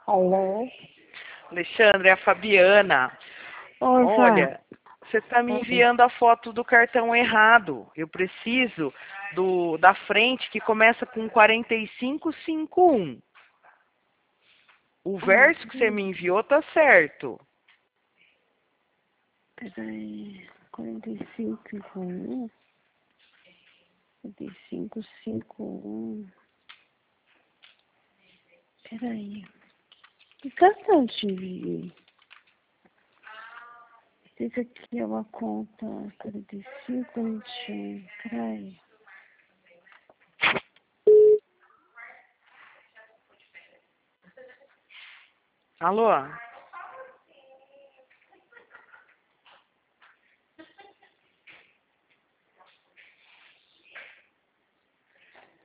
Alô? Alexandre, é a Fabiana. Oi, Olha, você está me enviando a foto do cartão errado. Eu preciso da frente que começa com 4551. O verso que você me enviou tá certo. Peraí, 4551. 4551. Peraí. Que cartão te enviei? Esse aqui é uma conta 4521. Peraí. Alô?